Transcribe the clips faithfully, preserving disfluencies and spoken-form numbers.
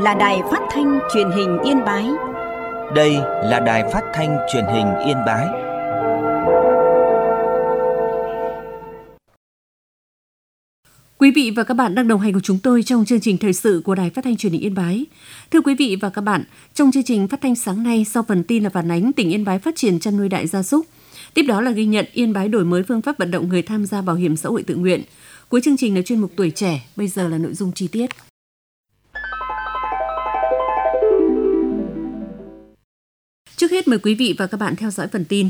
là Đài Phát thanh Truyền hình Yên Bái. Đây là Đài Phát thanh Truyền hình Yên Bái. Quý vị và các bạn đang đồng hành cùng chúng tôi trong chương trình thời sự của Đài Phát thanh Truyền hình Yên Bái. Thưa quý vị và các bạn, trong chương trình phát thanh sáng nay, sau phần tin là phản ánh tỉnh Yên Bái phát triển chăn nuôi đại gia súc, tiếp đó là ghi nhận Yên Bái đổi mới phương pháp vận động người tham gia bảo hiểm xã hội tự nguyện. Cuối chương trình là chuyên mục tuổi trẻ, bây giờ là nội dung chi tiết. Trước hết mời quý vị và các bạn theo dõi phần tin.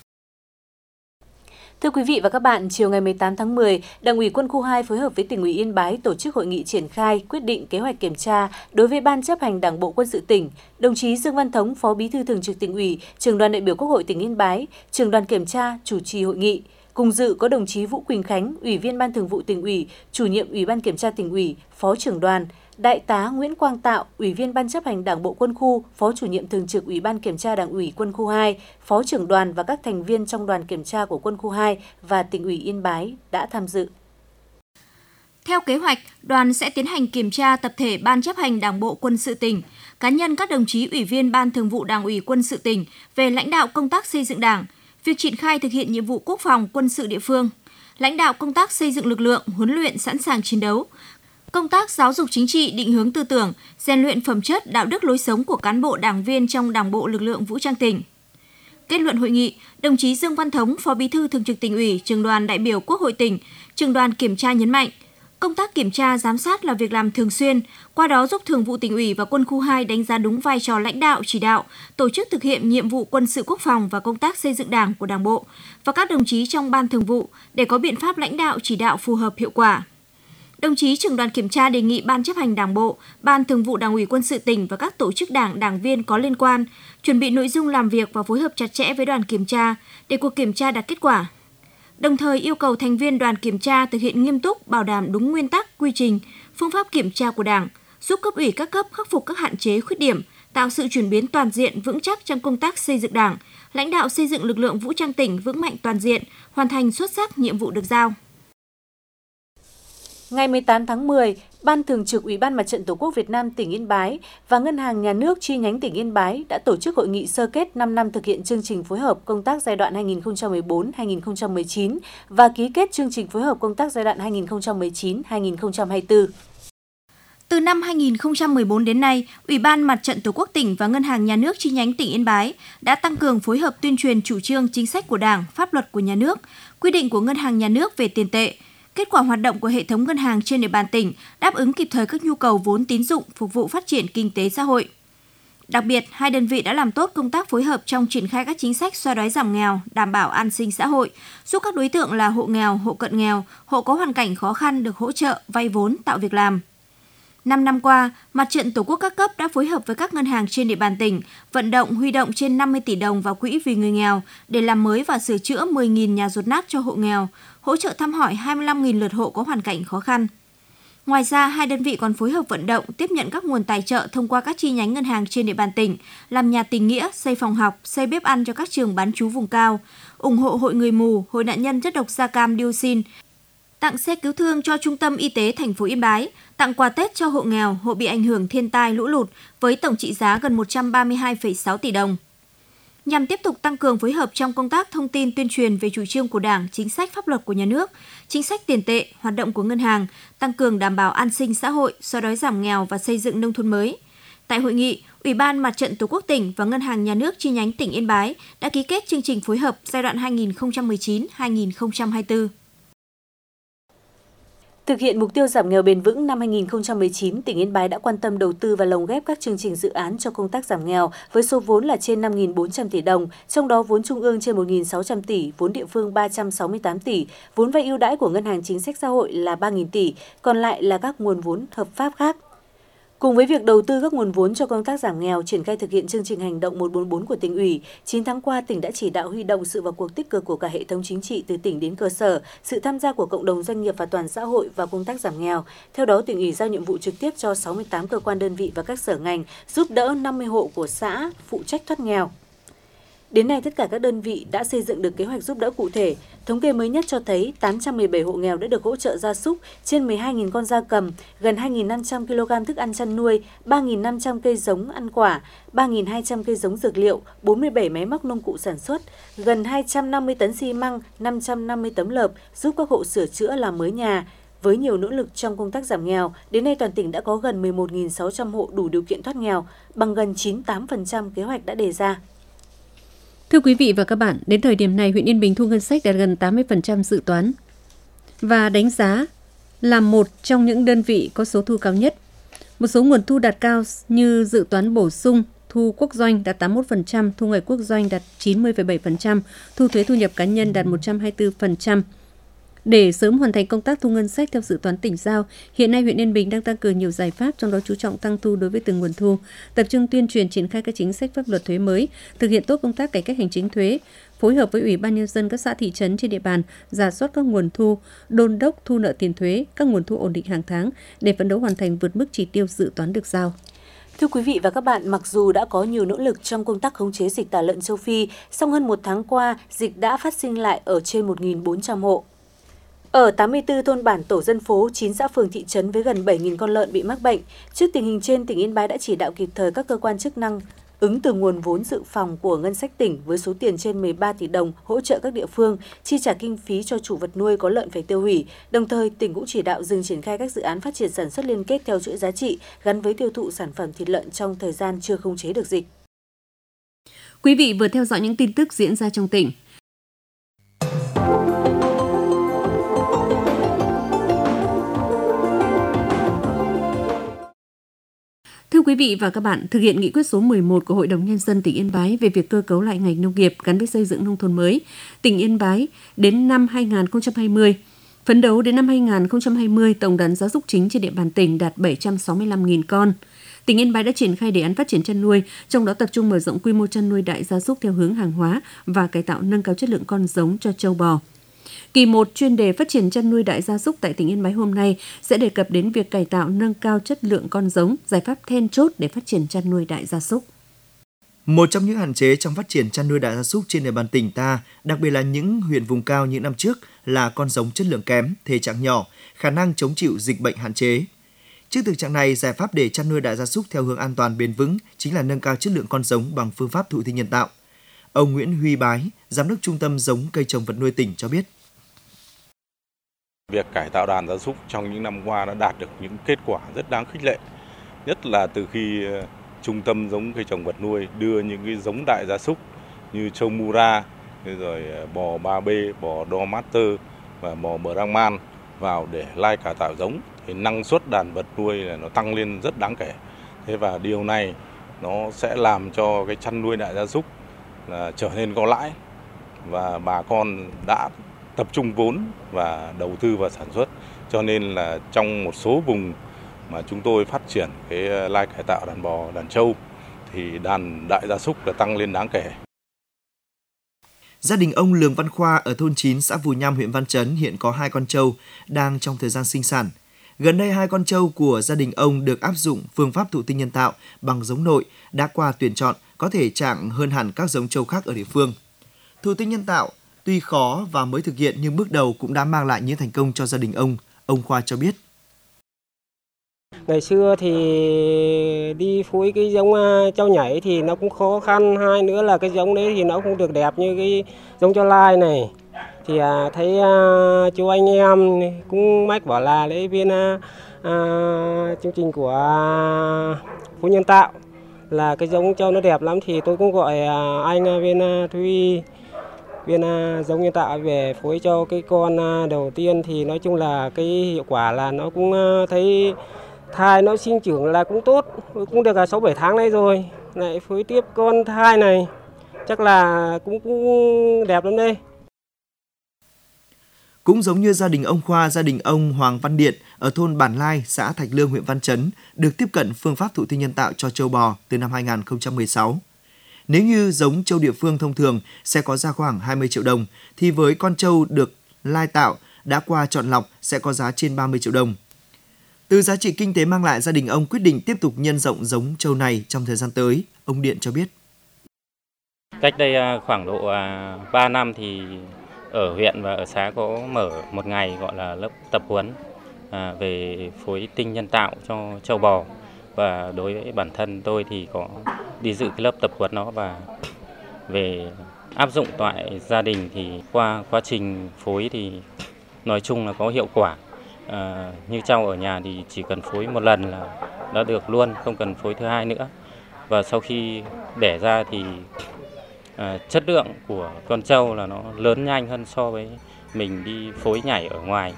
Thưa quý vị và các bạn, chiều ngày mười tám tháng mười, Đảng ủy Quân khu hai phối hợp với Tỉnh ủy Yên Bái tổ chức hội nghị triển khai quyết định kế hoạch kiểm tra đối với Ban chấp hành Đảng bộ Quân sự tỉnh. Đồng chí Dương Văn Thống, Phó Bí thư Thường trực Tỉnh ủy, Trưởng đoàn đại biểu Quốc hội tỉnh Yên Bái, Trưởng đoàn kiểm tra chủ trì hội nghị. Cùng dự có đồng chí Vũ Quỳnh Khánh, Ủy viên Ban Thường vụ Tỉnh ủy, Chủ nhiệm Ủy ban Kiểm tra Tỉnh ủy, Phó trưởng đoàn, Đại tá Nguyễn Quang Tạo, Ủy viên Ban chấp hành Đảng bộ Quân khu, Phó Chủ nhiệm Thường trực Ủy ban Kiểm tra Đảng ủy Quân khu hai, Phó trưởng đoàn và các thành viên trong đoàn kiểm tra của Quân khu hai và Tỉnh ủy Yên Bái đã tham dự. Theo kế hoạch, đoàn sẽ tiến hành kiểm tra tập thể Ban chấp hành Đảng bộ Quân sự tỉnh, cá nhân các đồng chí Ủy viên Ban Thường vụ Đảng ủy Quân sự tỉnh về lãnh đạo công tác xây dựng Đảng, việc triển khai thực hiện nhiệm vụ quốc phòng quân sự địa phương, lãnh đạo công tác xây dựng lực lượng, huấn luyện sẵn sàng chiến đấu, công tác giáo dục chính trị, định hướng tư tưởng, rèn luyện phẩm chất, đạo đức lối sống của cán bộ đảng viên trong Đảng bộ lực lượng vũ trang tỉnh. Kết luận hội nghị, đồng chí Dương Văn Thống, Phó Bí thư Thường trực Tỉnh ủy, Trưởng đoàn đại biểu Quốc hội tỉnh, Trưởng đoàn kiểm tra nhấn mạnh, công tác kiểm tra giám sát là việc làm thường xuyên, qua đó giúp Thường vụ Tỉnh ủy và Quân khu hai đánh giá đúng vai trò lãnh đạo, chỉ đạo, tổ chức thực hiện nhiệm vụ quân sự quốc phòng và công tác xây dựng Đảng của Đảng bộ và các đồng chí trong Ban Thường vụ để có biện pháp lãnh đạo chỉ đạo phù hợp hiệu quả. Đồng chí Trưởng đoàn kiểm tra đề nghị Ban chấp hành Đảng bộ, Ban Thường vụ Đảng ủy Quân sự tỉnh và các tổ chức đảng, đảng viên có liên quan chuẩn bị nội dung làm việc và phối hợp chặt chẽ với đoàn kiểm tra để cuộc kiểm tra đạt kết quả. Đồng thời yêu cầu thành viên đoàn kiểm tra thực hiện nghiêm túc, bảo đảm đúng nguyên tắc, quy trình, phương pháp kiểm tra của Đảng, giúp cấp ủy các cấp khắc phục các hạn chế, khuyết điểm, tạo sự chuyển biến toàn diện vững chắc trong công tác xây dựng Đảng, lãnh đạo xây dựng lực lượng vũ trang tỉnh vững mạnh toàn diện, hoàn thành xuất sắc nhiệm vụ được giao. Ngày mười tám tháng mười, Ban Thường trực Ủy ban Mặt trận Tổ quốc Việt Nam tỉnh Yên Bái và Ngân hàng Nhà nước chi nhánh tỉnh Yên Bái đã tổ chức hội nghị sơ kết năm năm thực hiện chương trình phối hợp công tác giai đoạn hai nghìn không trăm mười bốn đến hai nghìn không trăm mười chín và ký kết chương trình phối hợp công tác giai đoạn hai nghìn không trăm mười chín đến hai nghìn không trăm hai mươi tư. Từ năm hai nghìn không trăm mười bốn đến nay, Ủy ban Mặt trận Tổ quốc tỉnh và Ngân hàng Nhà nước chi nhánh tỉnh Yên Bái đã tăng cường phối hợp tuyên truyền chủ trương chính sách của Đảng, pháp luật của Nhà nước, quy định của Ngân hàng Nhà nước về tiền tệ. Kết quả hoạt động của hệ thống ngân hàng trên địa bàn tỉnh đáp ứng kịp thời các nhu cầu vốn tín dụng phục vụ phát triển kinh tế xã hội. Đặc biệt, hai đơn vị đã làm tốt công tác phối hợp trong triển khai các chính sách xóa đói giảm nghèo, đảm bảo an sinh xã hội, giúp các đối tượng là hộ nghèo, hộ cận nghèo, hộ có hoàn cảnh khó khăn được hỗ trợ, vay vốn, tạo việc làm. Năm năm qua, Mặt trận Tổ quốc các cấp đã phối hợp với các ngân hàng trên địa bàn tỉnh, vận động huy động trên năm mươi tỷ đồng vào quỹ vì người nghèo để làm mới và sửa chữa mười nghìn nhà dột nát cho hộ nghèo, hỗ trợ thăm hỏi hai mươi lăm nghìn lượt hộ có hoàn cảnh khó khăn. Ngoài ra, hai đơn vị còn phối hợp vận động, tiếp nhận các nguồn tài trợ thông qua các chi nhánh ngân hàng trên địa bàn tỉnh, làm nhà tình nghĩa, xây phòng học, xây bếp ăn cho các trường bán trú vùng cao, ủng hộ Hội Người mù, Hội nạn nhân chất độc da cam dioxin, tặng xe cứu thương cho Trung tâm Y tế thành phố Yên Bái, tặng quà Tết cho hộ nghèo, hộ bị ảnh hưởng thiên tai lũ lụt với tổng trị giá gần một trăm ba mươi hai phẩy sáu tỷ đồng. Nhằm tiếp tục tăng cường phối hợp trong công tác thông tin tuyên truyền về chủ trương của Đảng, chính sách pháp luật của Nhà nước, chính sách tiền tệ, hoạt động của ngân hàng, tăng cường đảm bảo an sinh xã hội, xóa đói giảm nghèo và xây dựng nông thôn mới. Tại hội nghị, Ủy ban Mặt trận Tổ quốc tỉnh và Ngân hàng Nhà nước chi nhánh tỉnh Yên Bái đã ký kết chương trình phối hợp giai đoạn hai nghìn không trăm mười chín đến hai nghìn không trăm hai mươi tư. Thực hiện mục tiêu giảm nghèo bền vững năm hai nghìn không trăm mười chín, tỉnh Yên Bái đã quan tâm đầu tư và lồng ghép các chương trình dự án cho công tác giảm nghèo với số vốn là trên năm nghìn bốn trăm tỷ đồng, trong đó vốn trung ương trên một nghìn sáu trăm tỷ, vốn địa phương ba trăm sáu mươi tám tỷ, vốn vay ưu đãi của Ngân hàng Chính sách Xã hội là ba nghìn tỷ, còn lại là các nguồn vốn hợp pháp khác. Cùng với việc đầu tư các nguồn vốn cho công tác giảm nghèo, triển khai thực hiện chương trình hành động một bốn bốn của tỉnh ủy, chín tháng qua tỉnh đã chỉ đạo huy động sự vào cuộc tích cực của cả hệ thống chính trị từ tỉnh đến cơ sở, sự tham gia của cộng đồng doanh nghiệp và toàn xã hội vào công tác giảm nghèo. Theo đó, tỉnh ủy giao nhiệm vụ trực tiếp cho sáu mươi tám cơ quan đơn vị và các sở ngành giúp đỡ năm mươi hộ của xã phụ trách thoát nghèo. Đến nay, tất cả các đơn vị đã xây dựng được kế hoạch giúp đỡ cụ thể. Thống kê mới nhất cho thấy tám trăm mười bảy hộ nghèo đã được hỗ trợ gia súc, trên mười hai nghìn con gia cầm, gần hai nghìn năm trăm ki lô gam thức ăn chăn nuôi, ba nghìn năm trăm cây giống ăn quả, ba nghìn hai trăm cây giống dược liệu, bốn mươi bảy máy móc nông cụ sản xuất, gần hai trăm năm mươi tấn xi măng, năm trăm năm mươi tấm lợp giúp các hộ sửa chữa làm mới nhà. Với nhiều nỗ lực trong công tác giảm nghèo, đến nay toàn tỉnh đã có gần mười một nghìn sáu trăm hộ đủ điều kiện thoát nghèo, bằng gần chín mươi tám phần trăm kế hoạch đã đề ra. Thưa quý vị và các bạn, đến thời điểm này, huyện Yên Bình thu ngân sách đạt gần tám mươi phần trăm dự toán và đánh giá là một trong những đơn vị có số thu cao nhất. Một số nguồn thu đạt cao như dự toán bổ sung, thu quốc doanh đạt tám mươi mốt phần trăm, thu ngoài quốc doanh đạt chín mươi phẩy bảy phần trăm, thu thuế thu nhập cá nhân đạt một trăm hai mươi tư phần trăm. Để sớm hoàn thành công tác thu ngân sách theo dự toán tỉnh giao, hiện nay huyện Yên Bình đang tăng cường nhiều giải pháp, trong đó chú trọng tăng thu đối với từng nguồn thu, tập trung tuyên truyền triển khai các chính sách pháp luật thuế mới, thực hiện tốt công tác cải cách hành chính thuế, phối hợp với Ủy ban Nhân dân các xã thị trấn trên địa bàn, rà soát các nguồn thu, đôn đốc thu nợ tiền thuế, các nguồn thu ổn định hàng tháng để phấn đấu hoàn thành vượt mức chỉ tiêu dự toán được giao. Thưa quý vị và các bạn, mặc dù đã có nhiều nỗ lực trong công tác khống chế dịch tả lợn châu Phi, song hơn một tháng qua, dịch đã phát sinh lại ở trên một nghìn bốn trăm hộ. Ở tám mươi tư thôn bản tổ dân phố, chín xã phường thị trấn với gần bảy nghìn con lợn bị mắc bệnh. Trước tình hình trên, tỉnh Yên Bái đã chỉ đạo kịp thời các cơ quan chức năng ứng từ nguồn vốn dự phòng của ngân sách tỉnh với số tiền trên mười ba tỷ đồng hỗ trợ các địa phương chi trả kinh phí cho chủ vật nuôi có lợn phải tiêu hủy. Đồng thời, tỉnh cũng chỉ đạo dừng triển khai các dự án phát triển sản xuất liên kết theo chuỗi giá trị gắn với tiêu thụ sản phẩm thịt lợn trong thời gian chưa khống chế được dịch. Quý vị vừa theo dõi những tin tức diễn ra trong tỉnh. Thưa quý vị và các bạn, thực hiện nghị quyết số mười một của Hội đồng Nhân dân tỉnh Yên Bái về việc cơ cấu lại ngành nông nghiệp gắn với xây dựng nông thôn mới, tỉnh Yên Bái đến năm hai nghìn không trăm hai mươi, phấn đấu đến năm hai nghìn không trăm hai mươi, tổng đàn gia súc chính trên địa bàn tỉnh đạt bảy trăm sáu mươi lăm nghìn con. Tỉnh Yên Bái đã triển khai đề án phát triển chăn nuôi, trong đó tập trung mở rộng quy mô chăn nuôi đại gia súc theo hướng hàng hóa và cải tạo nâng cao chất lượng con giống cho trâu bò. Kỳ một chuyên đề phát triển chăn nuôi đại gia súc tại tỉnh Yên Bái hôm nay sẽ đề cập đến việc cải tạo nâng cao chất lượng con giống, giải pháp then chốt để phát triển chăn nuôi đại gia súc. Một trong những hạn chế trong phát triển chăn nuôi đại gia súc trên địa bàn tỉnh ta, đặc biệt là những huyện vùng cao những năm trước, là con giống chất lượng kém, thể trạng nhỏ, khả năng chống chịu dịch bệnh hạn chế. Trước thực trạng này, giải pháp để chăn nuôi đại gia súc theo hướng an toàn bền vững chính là nâng cao chất lượng con giống bằng phương pháp thụ tinh nhân tạo. Ông Nguyễn Huy Bái, Giám đốc Trung tâm giống cây trồng vật nuôi tỉnh cho biết. Việc cải tạo đàn gia súc trong những năm qua đã đạt được những kết quả rất đáng khích lệ, nhất là từ khi Trung tâm giống cây trồng vật nuôi đưa những cái giống đại gia súc như trâu Mura, rồi bò ba B, bò Dormaster và bò Brahman vào để lai cải tạo giống, thì năng suất đàn vật nuôi là nó tăng lên rất đáng kể. Thế và điều này nó sẽ làm cho cái chăn nuôi đại gia súc là trở nên có lãi, và bà con đã tập trung vốn và đầu tư vào sản xuất, cho nên là trong một số vùng mà chúng tôi phát triển cái lai cải tạo đàn bò, đàn trâu thì đàn đại gia súc đã tăng lên đáng kể. Gia đình ông Lường Văn Khoa ở thôn chín xã Vù Nham, huyện Văn Chấn hiện có hai con trâu đang trong thời gian sinh sản. Gần đây hai con trâu của gia đình ông được áp dụng phương pháp thụ tinh nhân tạo bằng giống nội đã qua tuyển chọn, có thể trạng hơn hẳn các giống trâu khác ở địa phương. Thụ tinh nhân tạo tuy khó và mới thực hiện nhưng bước đầu cũng đã mang lại những thành công cho gia đình ông. Ông Khoa cho biết. Ngày xưa thì đi phối cái giống trâu nhảy thì nó cũng khó khăn. Hai nữa là cái giống đấy thì nó không được đẹp như cái giống trâu lai này. Thì à, thấy à, chú anh em cũng mách bảo là lấy viên à, à, chương trình của à, phối nhân tạo là cái giống trâu nó đẹp lắm, thì tôi cũng gọi à, anh viên à, Thuy viên à, giống nhân tạo về phối cho cái con à, đầu tiên. Thì nói chung là cái hiệu quả là nó cũng à, thấy thai nó sinh trưởng là cũng tốt, cũng được sáu bảy tháng nay rồi. Lại phối tiếp con thai này chắc là cũng cũng đẹp lắm đây. Cũng giống như gia đình ông Khoa, gia đình ông Hoàng Văn Điện ở thôn Bản Lai, xã Thạch Lương, huyện Văn Chấn được tiếp cận phương pháp thụ tinh nhân tạo cho trâu bò từ năm hai nghìn không trăm mười sáu. Nếu như giống trâu địa phương thông thường sẽ có giá khoảng hai mươi triệu đồng, thì với con trâu được lai tạo đã qua chọn lọc sẽ có giá trên ba mươi triệu đồng. Từ giá trị kinh tế mang lại, gia đình ông quyết định tiếp tục nhân rộng giống trâu này trong thời gian tới, ông Điện cho biết. Cách đây khoảng độ ba năm thì ở huyện và ở xã có mở một ngày gọi là lớp tập huấn về phối tinh nhân tạo cho trâu bò, và đối với bản thân tôi thì có đi dự cái lớp tập huấn đó, và về áp dụng tại gia đình thì qua quá trình phối thì nói chung là có hiệu quả. À, như trâu ở nhà thì chỉ cần phối một lần là đã được luôn, không cần phối thứ hai nữa. Và sau khi đẻ ra thì à, chất lượng của con trâu là nó lớn nhanh hơn so với mình đi phối nhảy ở ngoài.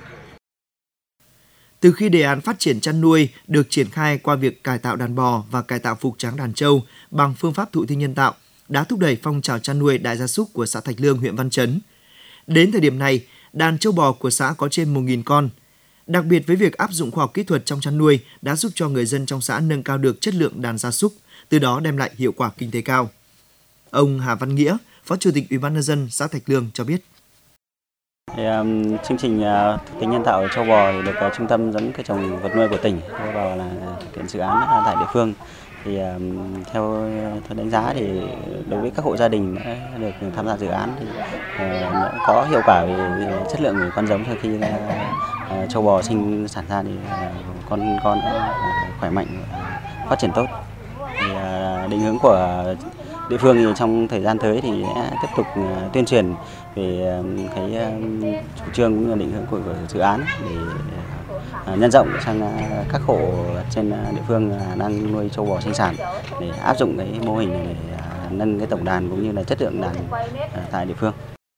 Từ khi đề án phát triển chăn nuôi được triển khai qua việc cải tạo đàn bò và cải tạo phục tráng đàn trâu bằng phương pháp thụ tinh nhân tạo, đã thúc đẩy phong trào chăn nuôi đại gia súc của xã Thạch Lương, huyện Văn Chấn. Đến thời điểm này, đàn trâu bò của xã có trên một nghìn con. Đặc biệt với việc áp dụng khoa học kỹ thuật trong chăn nuôi đã giúp cho người dân trong xã nâng cao được chất lượng đàn gia súc, từ đó đem lại hiệu quả kinh tế cao. Ông Hà Văn Nghĩa, Phó Chủ tịch Ủy ban nhân dân xã Thạch Lương cho biết. Thì, um, chương trình uh, thụ tinh nhân tạo trâu bò thì được uh, Trung tâm giống cây trồng vật nuôi của tỉnh đưa vào là thực hiện dự án uh, tại địa phương. Thì um, theo theo đánh giá thì đối với các hộ gia đình đã được tham gia dự án thì uh, nó có hiệu quả về chất lượng của con giống. Sau khi uh, uh, trâu bò sinh sản ra thì uh, con con uh, khỏe mạnh, uh, phát triển tốt. Thì uh, định hướng của địa phương thì trong thời gian tới thì sẽ tiếp tục uh, tuyên truyền về uh, cái uh, chủ trương cũng như định hướng của, của dự án để uh, nhân rộng sang uh, các hộ trên uh, địa phương uh, đang nuôi trâu bò sinh sản để áp dụng cái mô hình này để uh, nâng cái tổng đàn cũng như là chất lượng đàn uh, tại địa phương.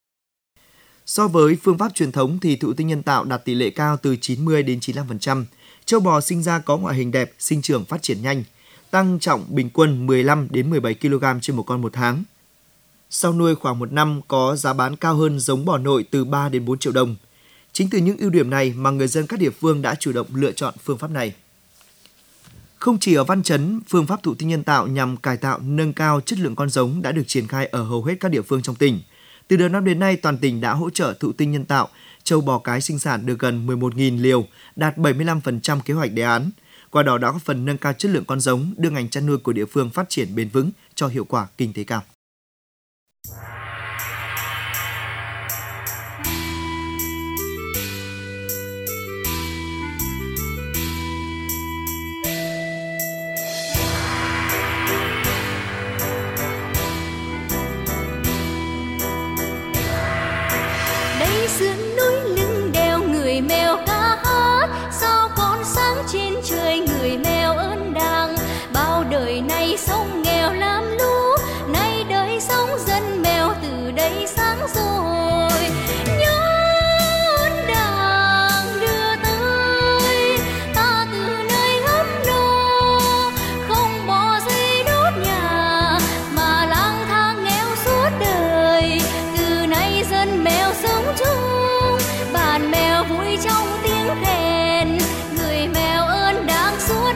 So với phương pháp truyền thống thì thụ tinh nhân tạo đạt tỷ lệ cao từ chín mươi đến chín mươi lăm phần trăm. Trâu bò sinh ra có ngoại hình đẹp, sinh trưởng phát triển nhanh, tăng trọng bình quân mười lăm đến mười bảy ki lô gam trên một con một tháng. Sau nuôi khoảng một năm có giá bán cao hơn giống bò nội từ ba đến bốn triệu đồng. Chính từ những ưu điểm này mà người dân các địa phương đã chủ động lựa chọn phương pháp này. Không chỉ ở Văn Chấn, phương pháp thụ tinh nhân tạo nhằm cải tạo nâng cao chất lượng con giống đã được triển khai ở hầu hết các địa phương trong tỉnh. Từ đầu năm đến nay, toàn tỉnh đã hỗ trợ thụ tinh nhân tạo trâu bò cái sinh sản được gần mười một nghìn liều, đạt bảy mươi lăm phần trăm kế hoạch đề án. Qua đó đã góp phần nâng cao chất lượng con giống, đưa ngành chăn nuôi của địa phương phát triển bền vững cho hiệu quả kinh tế cao. Đây sườn núi lưng đèo người mèo ca hát, sao con sáng trên trời người mèo ơn đàng. Bao đời nay sống nghèo làm lũ, nay đời sống dân mèo từ đây sáng rồi. Nhớ ơn đàng đưa tới ta từ nơi ấm no, không bỏ giấy đốt nhà mà lang thang nghèo suốt đời. Từ nay dân mèo sống chung, bàn mèo vui trong tiếng khen, người mèo ơn đáng suốt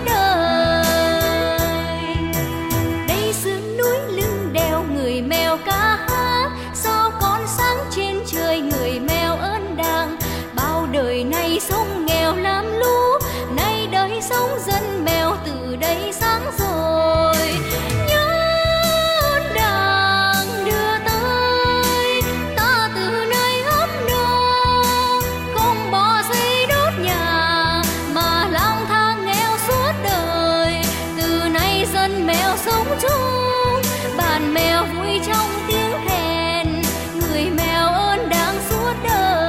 đời. Đây sườn núi lưng đèo người mèo ca hát, sao con sáng trên trời người mèo ơn đàng. Bao đời nay sống nghèo làm lũ, nay đời sống dân mèo từ đây sáng rồi. Nhớ ơn đàng đưa tới ta từ nơi ấm no, không bỏ giấy đốt nhà mà lang thang nghèo suốt đời. Từ nay dân mèo sống chung, bàn mèo vui trong tiếng khen, người mèo ơn đáng suốt đời.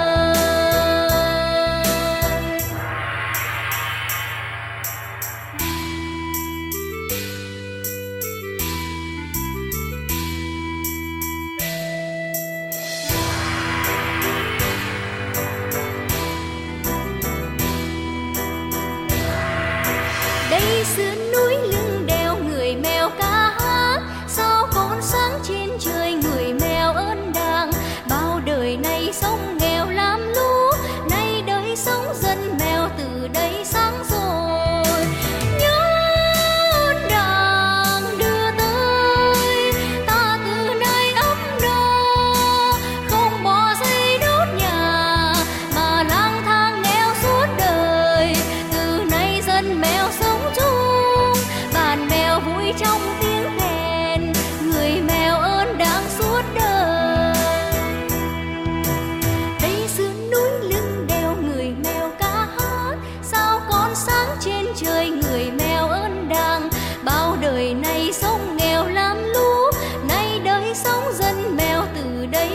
Đây sườn núi lưng đèo người mèo ca hát, sao con sáng trên trời người mèo ơn đàng. Bao đời nay sống nghèo làm lũ, nay đời sống dân mèo từ đây sáng rồi. Nhớ ơn đàng đưa tới ta từ nơi ấm no, không bỏ giấy đốt nhà mà lang thang nghèo suốt đời. Từ nay dân mèo sống chung, bàn mèo vui trong tiếng khen, người mèo ơn đáng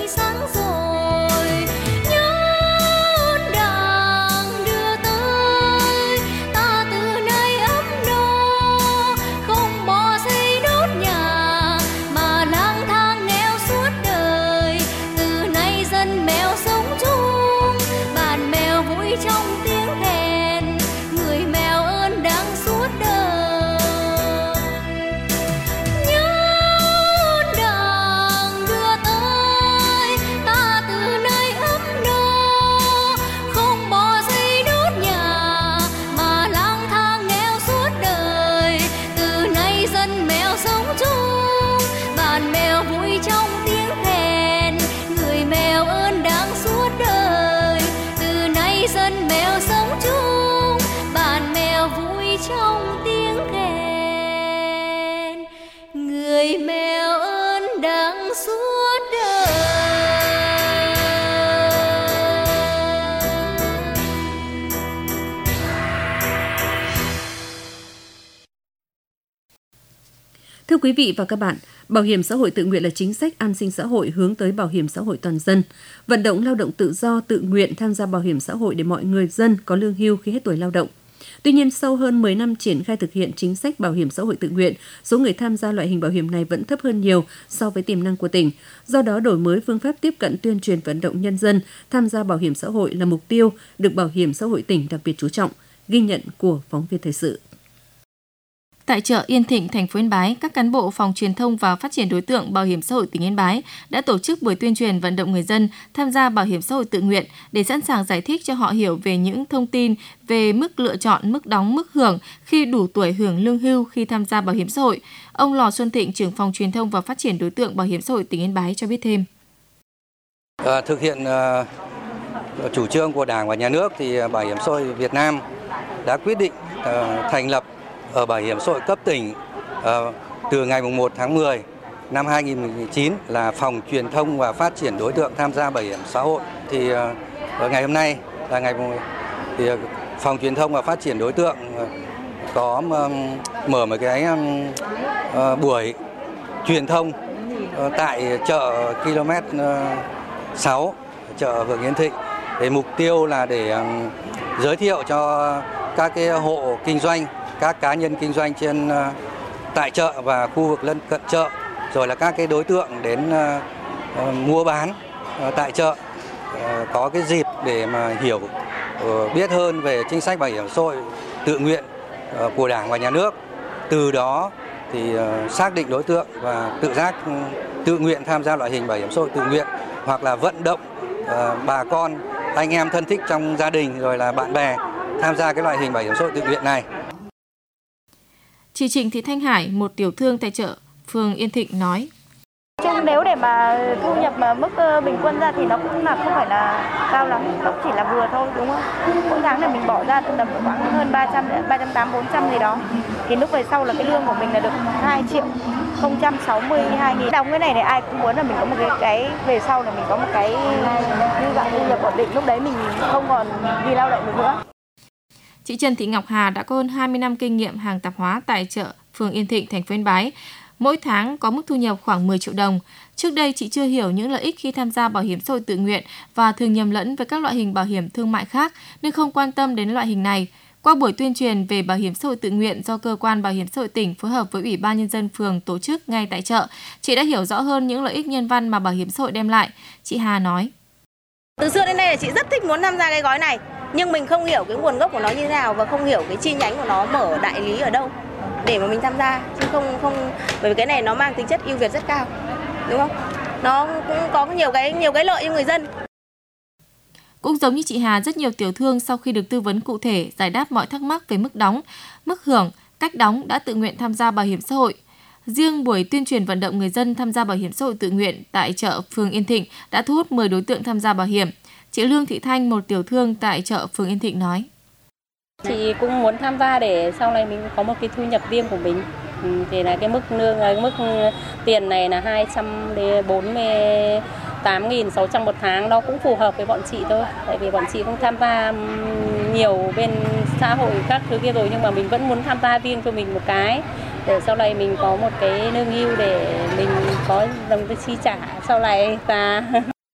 tươi sáng rồi. Nhớ ơn Đảng đưa tới ta từ nơi ấm no, không bỏ xây đốt nhà mà lang thang nghèo suốt đời. Từ nay dân mèo sống chung, bản mèo vui trong tiếng khen, người mèo ơn Đảng suốt đời. Nhớ ơn Đảng đưa tới ta từ nơi ấm no, không bỏ xây đốt nhà mà lang thang nghèo suốt đời. Từ nay dân mèo sống chung, bản mèo vui trong tiếng khen, người mèo ơn Đảng suốt đời. Từ nay dân mèo sống chung, bản mèo vui trong tiếng khen, người mèo ơn Đảng suốt đời. Thưa quý vị và các bạn, bảo hiểm xã hội tự nguyện là chính sách an sinh xã hội hướng tới bảo hiểm xã hội toàn dân, vận động lao động tự do tự nguyện tham gia bảo hiểm xã hội để mọi người dân có lương hưu khi hết tuổi lao động. Tuy nhiên, sau hơn mười năm triển khai thực hiện chính sách bảo hiểm xã hội tự nguyện, số người tham gia loại hình bảo hiểm này vẫn thấp hơn nhiều so với tiềm năng của tỉnh. Do đó, đổi mới phương pháp tiếp cận tuyên truyền vận động nhân dân tham gia bảo hiểm xã hội là mục tiêu được Bảo hiểm xã hội tỉnh đặc biệt chú trọng. Ghi nhận của phóng viên thời sự. Tại chợ Yên Thịnh, thành phố Yên Bái, các cán bộ phòng truyền thông và phát triển đối tượng Bảo hiểm xã hội tỉnh Yên Bái đã tổ chức buổi tuyên truyền vận động người dân tham gia bảo hiểm xã hội tự nguyện để sẵn sàng giải thích cho họ hiểu về những thông tin về mức lựa chọn, mức đóng, mức hưởng khi đủ tuổi hưởng lương hưu khi tham gia bảo hiểm xã hội. Ông Lò Xuân Thịnh, trưởng phòng truyền thông và phát triển đối tượng Bảo hiểm xã hội tỉnh Yên Bái cho biết thêm. À, thực hiện uh, chủ trương của Đảng và Nhà nước thì Bảo hiểm xã hội Việt Nam đã quyết định uh, thành lập ở Bảo hiểm xã hội cấp tỉnh uh, từ ngày một tháng mười năm hai nghìn không trăm mười chín là phòng truyền thông và phát triển đối tượng tham gia bảo hiểm xã hội. Thì uh, ngày hôm nay là ngày thì uh, phòng truyền thông và phát triển đối tượng uh, có um, mở một cái um, uh, buổi truyền thông uh, tại chợ ki lô mét sáu, chợ Phường Yên Thịnh. Để mục tiêu là để um, giới thiệu cho các cái hộ kinh doanh, các cá nhân kinh doanh trên uh, tại chợ và khu vực lân cận chợ, rồi là các cái đối tượng đến uh, uh, mua bán uh, tại chợ uh, có cái dịp để mà hiểu uh, biết hơn về chính sách bảo hiểm xã hội tự nguyện uh, của Đảng và Nhà nước. Từ đó thì uh, xác định đối tượng và tự giác uh, tự nguyện tham gia loại hình bảo hiểm xã hội tự nguyện, hoặc là vận động uh, bà con, anh em thân thích trong gia đình rồi là bạn bè tham gia cái loại hình bảo hiểm xã hội tự nguyện này. Chị Trịnh Thị Thanh Hải, một tiểu thương tại chợ phường Yên Thịnh nói: Chung nếu để mà thu nhập mà mức bình quân ra thì nó cũng là không phải là cao lắm, nó chỉ là vừa thôi, đúng không? Mỗi tháng là mình bỏ ra tầm khoảng hơn ba trăm, ba trăm tám mươi, bốn trăm gì đó. Thì lúc về sau là cái lương của mình là được hai triệu không trăm sáu mươi hai nghìn. Đóng cái này thì ai cũng muốn là mình có một cái, cái về sau là mình có một cái như dạng thu nhập ổn định, lúc đấy mình không còn đi lao động được nữa. Chị Trần Thị Ngọc Hà đã có hơn hai mươi năm kinh nghiệm hàng tạp hóa tại chợ phường Yên Thịnh, thành phố Yên Bái. Mỗi tháng có mức thu nhập khoảng mười triệu đồng. Trước đây chị chưa hiểu những lợi ích khi tham gia bảo hiểm xã hội tự nguyện và thường nhầm lẫn với các loại hình bảo hiểm thương mại khác nên không quan tâm đến loại hình này. Qua buổi tuyên truyền về bảo hiểm xã hội tự nguyện do cơ quan bảo hiểm xã hội tỉnh phối hợp với Ủy ban Nhân dân phường tổ chức ngay tại chợ, chị đã hiểu rõ hơn những lợi ích nhân văn mà bảo hiểm xã hội đem lại. Chị Hà nói: Từ xưa đến nay là chị rất thích muốn tham gia cái gói này, nhưng mình không hiểu cái nguồn gốc của nó như thế nào và không hiểu cái chi nhánh của nó mở đại lý ở đâu để mà mình tham gia, chứ không không bởi vì cái này nó mang tính chất ưu việt rất cao, đúng không? Nó cũng có nhiều cái nhiều cái lợi cho người dân. Cũng giống như chị Hà, rất nhiều tiểu thương sau khi được tư vấn cụ thể, giải đáp mọi thắc mắc về mức đóng, mức hưởng, cách đóng đã tự nguyện tham gia bảo hiểm xã hội. Riêng buổi tuyên truyền vận động người dân tham gia bảo hiểm xã hội tự nguyện tại chợ phường Yên Thịnh đã thu hút mười đối tượng tham gia bảo hiểm. Chị Lương Thị Thanh, một tiểu thương tại chợ phường Yên Thịnh nói: Chị cũng muốn tham gia để sau này mình có một cái thu nhập riêng của mình. Thì là cái mức lương, cái mức tiền này là hai trăm bốn mươi tám nghìn sáu trăm một tháng, nó cũng phù hợp với bọn chị thôi. Tại vì bọn chị cũng tham gia nhiều bên xã hội các thứ kia rồi, nhưng mà mình vẫn muốn tham gia riêng cho mình một cái để sau này mình có một cái lương hưu để mình có đồng chi trả sau này. Và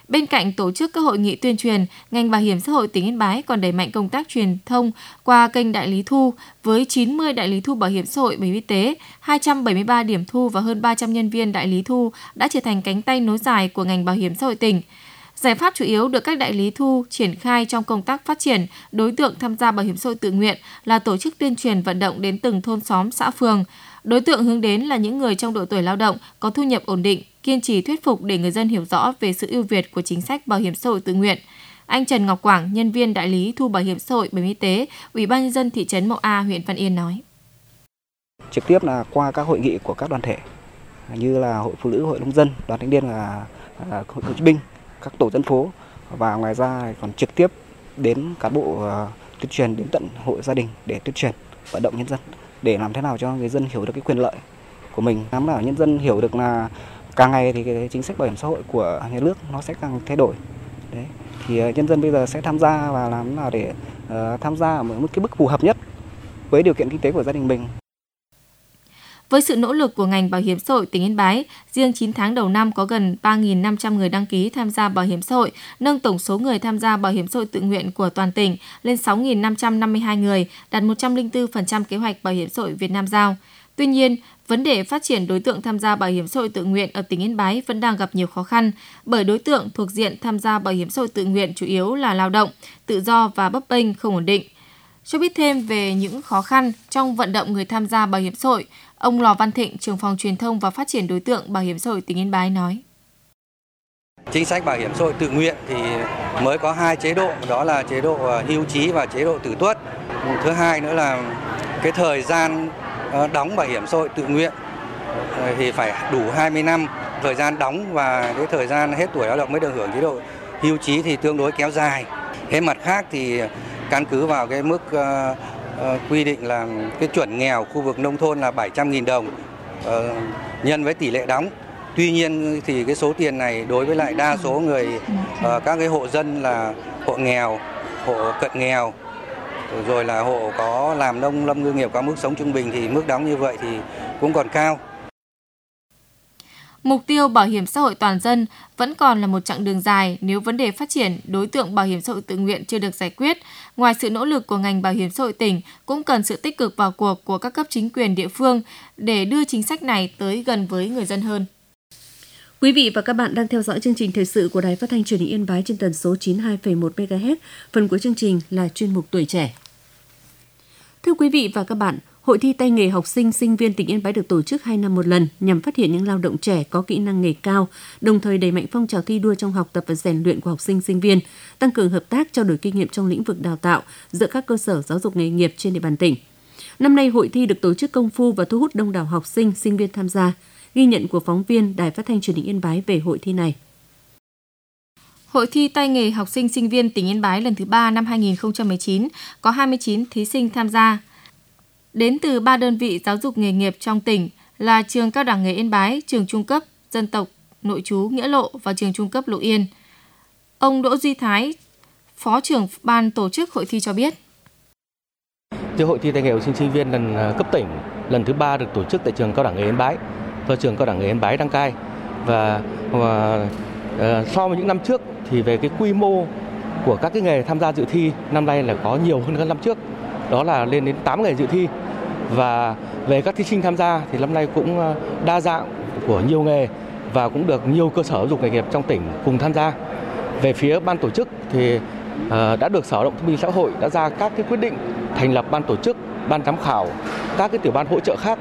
Bên cạnh tổ chức các hội nghị tuyên truyền, ngành Bảo hiểm xã hội tỉnh Yên Bái còn đẩy mạnh công tác truyền thông qua kênh đại lý thu với chín mươi đại lý thu bảo hiểm xã hội, bảo hiểm y tế, hai trăm bảy mươi ba điểm thu và hơn ba trăm nhân viên đại lý thu đã trở thành cánh tay nối dài của ngành bảo hiểm xã hội tỉnh. Giải pháp chủ yếu được các đại lý thu triển khai trong công tác phát triển đối tượng tham gia bảo hiểm xã hội tự nguyện là tổ chức tuyên truyền vận động đến từng thôn xóm, xã phường. Đối tượng hướng đến là những người trong độ tuổi lao động, có thu nhập ổn định, kiên trì thuyết phục để người dân hiểu rõ về sự ưu việt của chính sách bảo hiểm xã hội tự nguyện. Anh Trần Ngọc Quảng, nhân viên đại lý thu bảo hiểm xã hội, bảo hiểm y tế, Ủy ban nhân dân thị trấn Mậu A, huyện Văn Yên nói: Trực tiếp là qua các hội nghị của các đoàn thể như là Hội Phụ nữ, Hội Nông dân, Đoàn Thanh niên và Hội Cựu chiến binh, các tổ dân phố, và ngoài ra còn trực tiếp đến cán bộ uh, tuyên truyền đến tận hộ gia đình để tuyên truyền vận động nhân dân để làm thế nào cho người dân hiểu được cái quyền lợi của mình, làm nào nhân dân hiểu được là càng ngày thì cái chính sách bảo hiểm xã hội của nhà nước nó sẽ càng thay đổi. Đấy, thì uh, nhân dân bây giờ sẽ tham gia và làm nào để uh, tham gia ở một cái mức phù hợp nhất với điều kiện kinh tế của gia đình mình. Với sự nỗ lực của ngành bảo hiểm xã hội tỉnh Yên Bái, riêng chín tháng đầu năm có gần ba nghìn năm trăm người đăng ký tham gia bảo hiểm xã hội, nâng tổng số người tham gia bảo hiểm xã hội tự nguyện của toàn tỉnh lên sáu nghìn năm trăm năm mươi hai người, đạt một trăm lẻ bốn phần trăm kế hoạch bảo hiểm xã hội Việt Nam giao. Tuy nhiên, vấn đề phát triển đối tượng tham gia bảo hiểm xã hội tự nguyện ở tỉnh Yên Bái vẫn đang gặp nhiều khó khăn, bởi đối tượng thuộc diện tham gia bảo hiểm xã hội tự nguyện chủ yếu là lao động, tự do và bấp bênh không ổn định. Cho biết thêm về những khó khăn trong vận động người tham gia bảo hiểm xã hội, ông Lò Văn Thịnh, trưởng phòng truyền thông và phát triển đối tượng bảo hiểm xã hội tỉnh Yên Bái nói: Chính sách bảo hiểm xã hội tự nguyện thì mới có hai chế độ, đó là chế độ hưu trí và chế độ tử tuất. Thứ hai nữa là cái thời gian đóng bảo hiểm xã hội tự nguyện thì phải đủ hai mươi năm thời gian đóng, và cái thời gian hết tuổi lao động mới được hưởng chế độ hưu trí thì tương đối kéo dài. Thế mặt khác thì căn cứ vào cái mức uh, uh, quy định là cái chuẩn nghèo khu vực nông thôn là bảy trăm nghìn đồng uh, nhân với tỷ lệ đóng. Tuy nhiên thì cái số tiền này đối với lại đa số người uh, các cái hộ dân là hộ nghèo, hộ cận nghèo, rồi là hộ có làm nông lâm ngư nghiệp có mức sống trung bình thì mức đóng như vậy thì cũng còn cao. Mục tiêu bảo hiểm xã hội toàn dân vẫn còn là một chặng đường dài nếu vấn đề phát triển đối tượng bảo hiểm xã hội tự nguyện chưa được giải quyết. Ngoài sự nỗ lực của ngành bảo hiểm xã hội tỉnh, cũng cần sự tích cực vào cuộc của các cấp chính quyền địa phương để đưa chính sách này tới gần với người dân hơn. Quý vị và các bạn đang theo dõi chương trình thời sự của Đài Phát thanh Truyền hình Yên Bái trên tần số chín mươi hai phẩy một mê ga héc. Phần của chương trình là chuyên mục Tuổi trẻ. Thưa quý vị và các bạn, Hội thi tay nghề học sinh sinh viên tỉnh Yên Bái được tổ chức hai năm một lần nhằm phát hiện những lao động trẻ có kỹ năng nghề cao, đồng thời đẩy mạnh phong trào thi đua trong học tập và rèn luyện của học sinh sinh viên, tăng cường hợp tác trao đổi kinh nghiệm trong lĩnh vực đào tạo giữa các cơ sở giáo dục nghề nghiệp trên địa bàn tỉnh. Năm nay hội thi được tổ chức công phu và thu hút đông đảo học sinh sinh viên tham gia. Ghi nhận của phóng viên Đài Phát thanh Truyền hình Yên Bái về hội thi này. Hội thi tay nghề học sinh sinh viên tỉnh Yên Bái lần thứ ba năm hai nghìn không trăm mười chín có hai mươi chín thí sinh tham gia. Đến từ ba đơn vị giáo dục nghề nghiệp trong tỉnh là trường Cao đẳng nghề Yên Bái, trường trung cấp dân tộc nội trú Nghĩa Lộ và trường trung cấp Lục Yên. Ông Đỗ Duy Thái, Phó trưởng ban tổ chức hội thi cho biết. Hội thi tay nghề học sinh sinh viên lần cấp tỉnh lần thứ ba được tổ chức tại trường Cao đẳng nghề Yên Bái do trường Cao đẳng nghề Yên Bái đăng cai, và, và uh, so với những năm trước thì về cái quy mô của các cái nghề tham gia dự thi năm nay là có nhiều hơn các năm trước, đó là lên đến tám nghề dự thi. Và về các thí sinh tham gia thì năm nay cũng đa dạng của nhiều nghề và cũng được nhiều cơ sở giáo dục nghề nghiệp trong tỉnh cùng tham gia. Về phía ban tổ chức thì uh, đã được Sở Lao động Thương binh Xã hội đã ra các cái quyết định thành lập ban tổ chức, ban giám khảo, các cái tiểu ban hỗ trợ khác.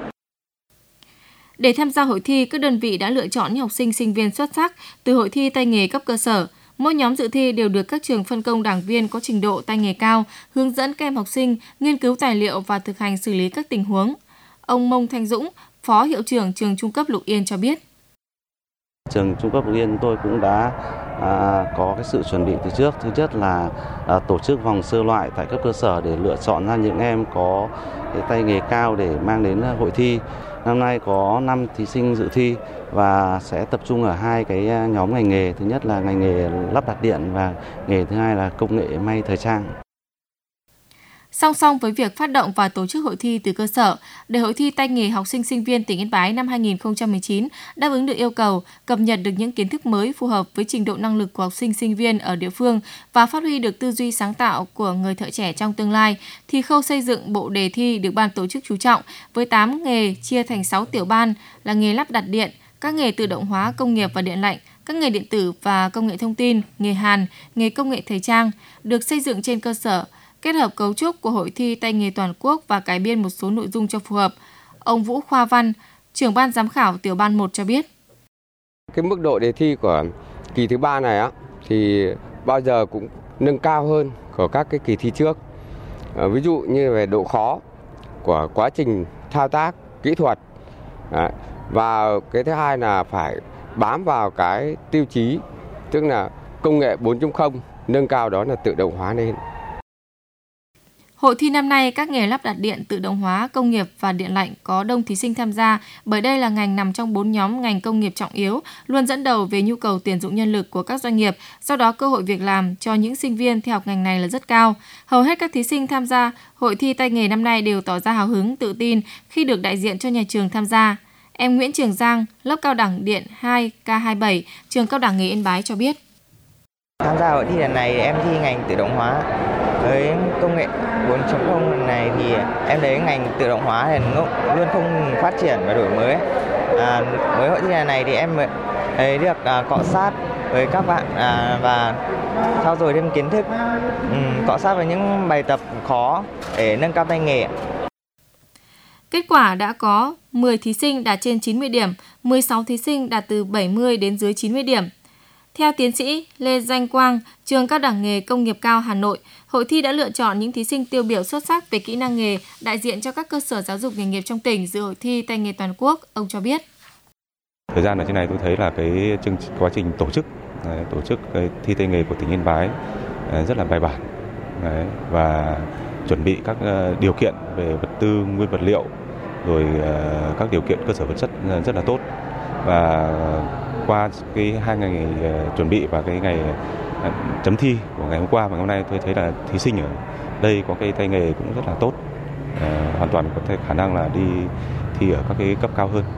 Để tham gia hội thi, các đơn vị đã lựa chọn những học sinh sinh viên xuất sắc từ hội thi tay nghề cấp cơ sở. Mỗi nhóm dự thi đều được các trường phân công đảng viên có trình độ tay nghề cao, hướng dẫn các em học sinh nghiên cứu tài liệu và thực hành xử lý các tình huống. Ông Mông Thanh Dũng, Phó Hiệu trưởng trường Trung cấp Lục Yên cho biết. Trường Trung cấp Lục Yên tôi cũng đã à, có cái sự chuẩn bị từ trước. Thứ nhất là à, tổ chức vòng sơ loại tại các cơ sở để lựa chọn ra những em có cái tay nghề cao để mang đến hội thi. Năm nay có năm thí sinh dự thi và sẽ tập trung ở hai cái nhóm ngành nghề. Thứ nhất là ngành nghề lắp đặt điện và nghề thứ hai là công nghệ may thời trang. Song song với việc phát động và tổ chức hội thi từ cơ sở, để hội thi tay nghề học sinh sinh viên tỉnh Yên Bái năm hai nghìn không trăm mười chín đáp ứng được yêu cầu, cập nhật được những kiến thức mới phù hợp với trình độ năng lực của học sinh sinh viên ở địa phương và phát huy được tư duy sáng tạo của người thợ trẻ trong tương lai, thì khâu xây dựng bộ đề thi được ban tổ chức chú trọng với tám nghề chia thành sáu tiểu ban là nghề lắp đặt điện, các nghề tự động hóa công nghiệp và điện lạnh, các nghề điện tử và công nghệ thông tin, nghề hàn, nghề công nghệ thời trang, được xây dựng trên cơ sở kết hợp cấu trúc của hội thi tay nghề toàn quốc và cải biên một số nội dung cho phù hợp. Ông Vũ Khoa Văn, trưởng ban giám khảo tiểu ban một cho biết. Cái mức độ đề thi của kỳ thứ ba này á thì bao giờ cũng nâng cao hơn của các cái kỳ thi trước. À, ví dụ như về độ khó của quá trình thao tác, kỹ thuật. À, và cái thứ hai là phải bám vào cái tiêu chí, tức là công nghệ bốn chấm không, nâng cao đó là tự động hóa lên. Hội thi năm nay, các nghề lắp đặt điện, tự động hóa, công nghiệp và điện lạnh có đông thí sinh tham gia, bởi đây là ngành nằm trong bốn nhóm ngành công nghiệp trọng yếu, luôn dẫn đầu về nhu cầu tuyển dụng nhân lực của các doanh nghiệp, do đó cơ hội việc làm cho những sinh viên theo học ngành này là rất cao. Hầu hết các thí sinh tham gia hội thi tay nghề năm nay đều tỏ ra hào hứng, tự tin khi được đại diện cho nhà trường tham gia. Em Nguyễn Trường Giang, lớp cao đẳng điện hai K hai mươi bảy, trường cao đẳng nghề Yên Bái cho biết. Tham gia hội thi lần này em thi ngành tự động hóa. Với công nghệ bốn chấm không này thì em thấy ngành tự động hóa thì luôn không phát triển và đổi mới. À, với hội thi lần này thì em thấy được à, cọ sát với các bạn à, và trau dồi thêm kiến thức, um, cọ sát với những bài tập khó để nâng cao tay nghề. Kết quả đã có mười thí sinh đạt trên chín mươi điểm, mười sáu thí sinh đạt từ bảy mươi đến dưới chín mươi điểm. Theo tiến sĩ Lê Danh Quang, trường cao đẳng nghề Công nghiệp cao Hà Nội, hội thi đã lựa chọn những thí sinh tiêu biểu xuất sắc về kỹ năng nghề, đại diện cho các cơ sở giáo dục nghề nghiệp trong tỉnh dự hội thi tay nghề toàn quốc. Ông cho biết. Thời gian ở trên này tôi thấy là cái chương quá trình tổ chức đấy, tổ chức cái thi tay nghề của tỉnh Yên Bái rất là bài bản đấy, và chuẩn bị các điều kiện về vật tư, nguyên vật liệu, rồi các điều kiện cơ sở vật chất rất là tốt. Và qua cái hai ngày chuẩn bị và cái ngày chấm thi của ngày hôm qua và ngày hôm nay, tôi thấy là thí sinh ở đây có cái tay nghề cũng rất là tốt, à, hoàn toàn có thể khả năng là đi thi ở các cái cấp cao hơn.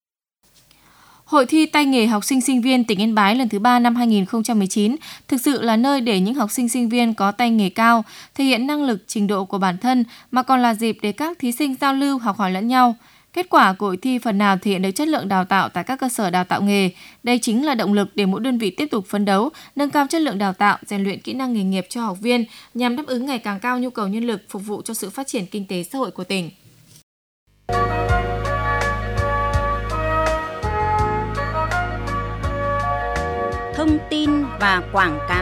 Hội thi tay nghề học sinh sinh viên tỉnh Yên Bái lần thứ ba năm hai nghìn không trăm mười chín thực sự là nơi để những học sinh sinh viên có tay nghề cao, thể hiện năng lực, trình độ của bản thân, mà còn là dịp để các thí sinh giao lưu, học hỏi lẫn nhau. Kết quả của hội thi phần nào thể hiện được chất lượng đào tạo tại các cơ sở đào tạo nghề. Đây chính là động lực để mỗi đơn vị tiếp tục phấn đấu, nâng cao chất lượng đào tạo, rèn luyện kỹ năng nghề nghiệp cho học viên nhằm đáp ứng ngày càng cao nhu cầu nhân lực phục vụ cho sự phát triển kinh tế xã hội của tỉnh. Thông tin và quảng cáo.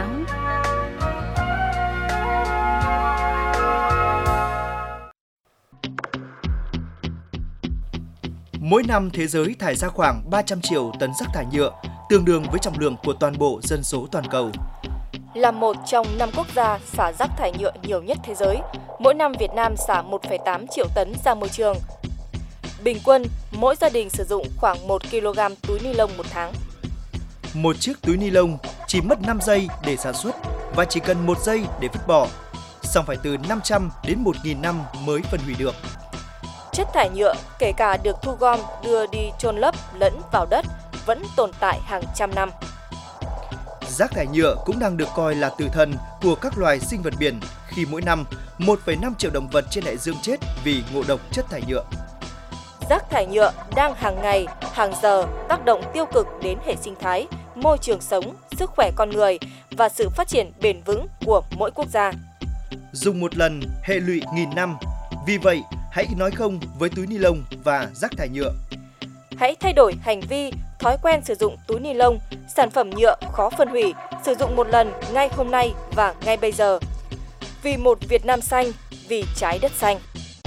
Mỗi năm thế giới thải ra khoảng ba trăm triệu tấn rác thải nhựa, tương đương với trọng lượng của toàn bộ dân số toàn cầu. Là một trong năm quốc gia xả rác thải nhựa nhiều nhất thế giới, mỗi năm Việt Nam xả một phẩy tám triệu tấn ra môi trường. Bình quân, mỗi gia đình sử dụng khoảng một ki lô gam túi ni lông một tháng. Một chiếc túi ni lông chỉ mất năm giây để sản xuất và chỉ cần một giây để vứt bỏ, song phải từ năm trăm đến một nghìn năm mới phân hủy được. Chất thải nhựa, kể cả được thu gom đưa đi chôn lấp lẫn vào đất, vẫn tồn tại hàng trăm năm. Rác thải nhựa cũng đang được coi là tử thần của các loài sinh vật biển khi mỗi năm một phẩy năm triệu động vật trên đại dương chết vì ngộ độc chất thải nhựa. Rác thải nhựa đang hàng ngày, hàng giờ tác động tiêu cực đến hệ sinh thái, môi trường sống, sức khỏe con người và sự phát triển bền vững của mỗi quốc gia. Dùng một lần, hệ lụy nghìn năm. Vì vậy, hãy nói không với túi ni lông và rác thải nhựa. Hãy thay đổi hành vi, thói quen sử dụng túi ni lông, sản phẩm nhựa khó phân hủy, sử dụng một lần ngay hôm nay và ngay bây giờ. Vì một Việt Nam xanh, vì trái đất xanh.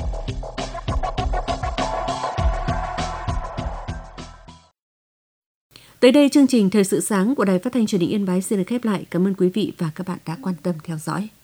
Tới đây, chương trình Thời sự sáng của Đài Phát thanh Truyền hình Yên Bái xin được khép lại. Cảm ơn quý vị và các bạn đã quan tâm theo dõi.